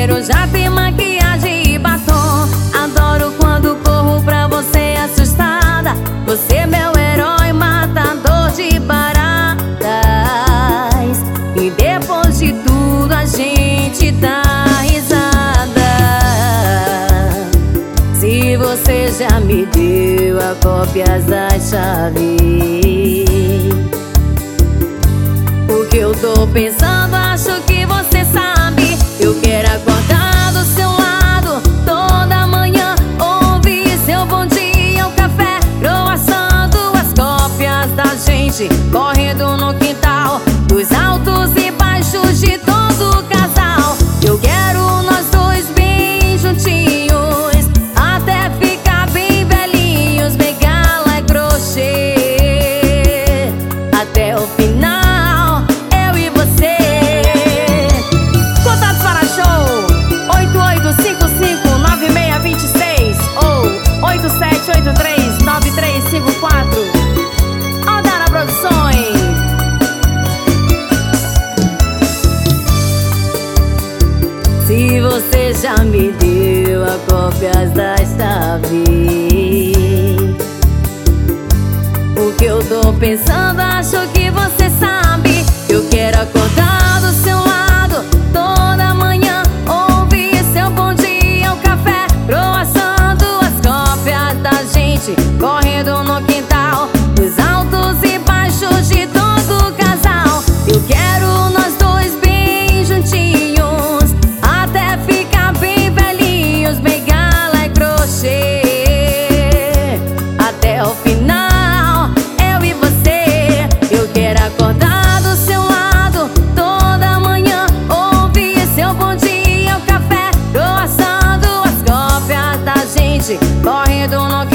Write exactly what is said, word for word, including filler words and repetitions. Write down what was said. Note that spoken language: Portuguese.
cheiro, já tem maquiagem e batom. Adoro quando corro pra você assustada. Você é meu herói, matador de baratas. E depois de tudo a gente dá risada. Se você já me deu a cópia das chaves, o que eu tô pensando, acho que você sabe. Eu quero acordar do seu lado toda manhã, ouvir seu bom dia, o café, croassando as cópias da gente, correndo no quintal, dos altos e baixos de todo o casal. Eu quero nós dois bem juntinhos, até ficar bem velhinhos, bengala e crochê, até o final, eu e você. Contatos para show oito oito cinco cinco nove seis dois seis ou oito sete oito três nove três cinco quatro. Aldara Produções. Se você já me deu a cópia das chaves, o que eu tô pensando, acho que você sabe. Eu quero acordar do seu lado toda manhã, ouvir seu bom dia, o café, croassando as cópias da gente, correndo no quintal, dos altos e baixos de todo o casal. Eu quero nós dois bem juntinhos, até ficar bem velhinhos, bengala e crochê, até o final, eu e você. Eu quero acordar do seu lado toda manhã, ouvir seu bom dia, o café, croassando as cópias da gente, correndo no